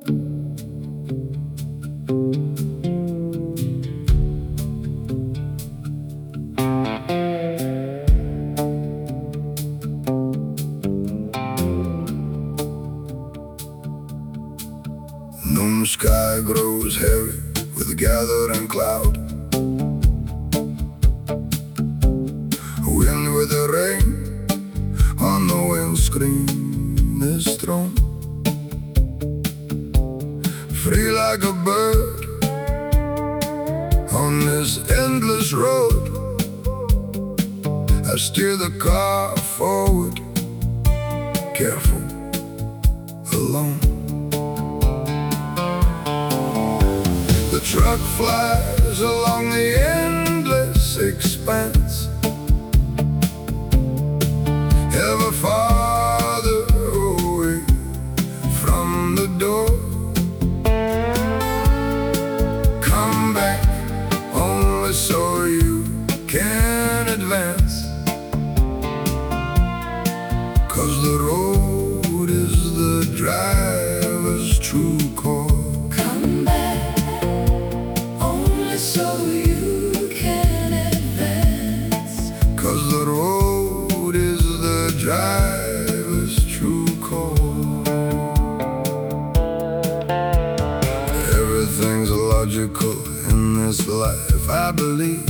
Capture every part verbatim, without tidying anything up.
Noon sky grows heavy with a gathering cloud. Wind with the rain on the windscreen is thrown. Free like a bird on this endless road, I steer the car forward, careful, alone. The truck flies along the endless expanse, ever farther away from the door. Come back only so you can advance, 'cause the road is the driver's true core. Come back only so you can advance, 'Cause the road is the driver's true core. Everything's logical in this life, I believe.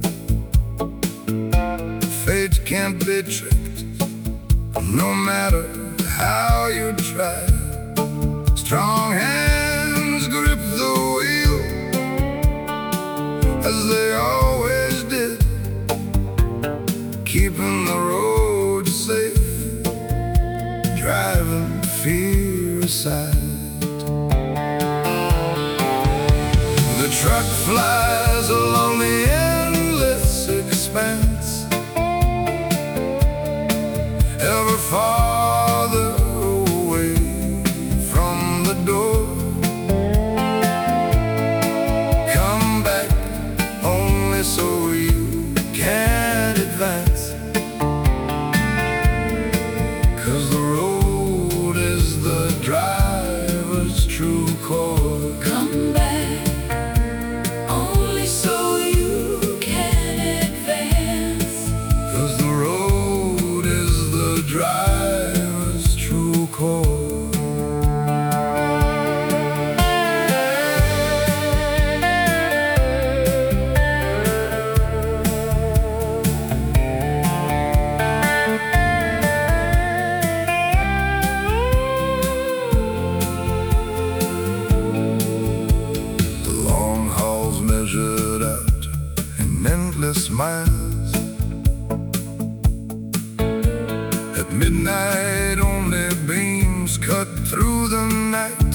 Fate can't be tricked, no matter how you try. Strong hands grip the wheel, as they always did, keeping the road safe, driving fear aside. The truck flies along the endless expanse, ever farther away from the door. Come back only so you can advance, 'cause the road is the driver's true core. come back only so you can advance, 'Cause the road is the driver's true core. The long hauls measured out in endless miles. At midnight only beams cut through the night.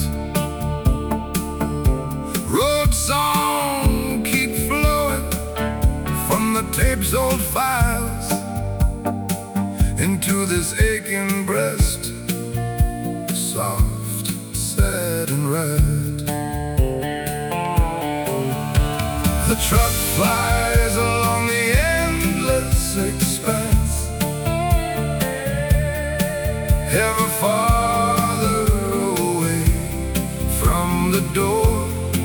Road song keep flowing from the tape's old files into this aching breast, soft, sad and red. The truck flies along the endless expanse, ever farther away from the door.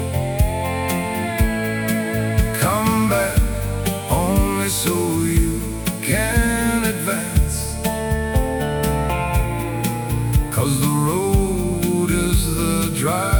Come back only so you can advance, 'cause the road is the drive